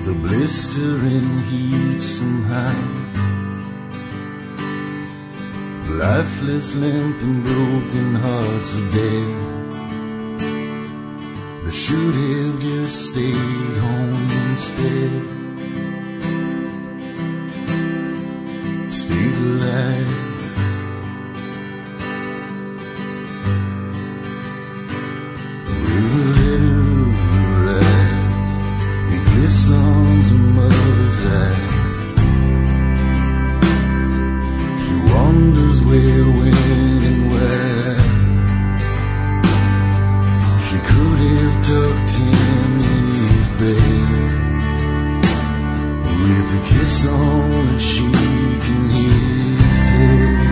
the blistering heat somehow. Lifeless, limp and broken hearts are dead. They should have just stayed home instead. Stayed alive. With a little rise, it glistens a mother's eye. She wonders where, when, and where. She could have tucked him in his bed with a kiss on the cheek and his head.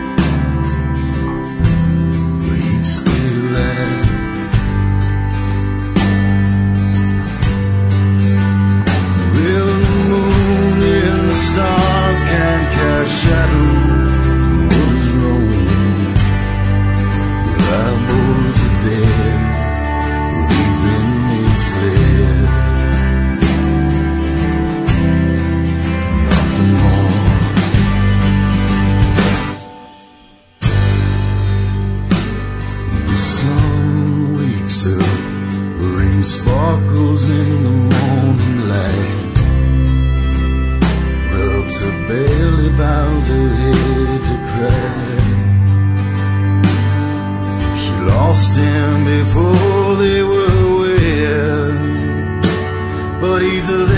But he'd stay alive. Well, the moon and the stars can't cast shadows. Sparkles in the morning light, rubs her belly, bows her head to cry. She lost him before they were wed, but he's a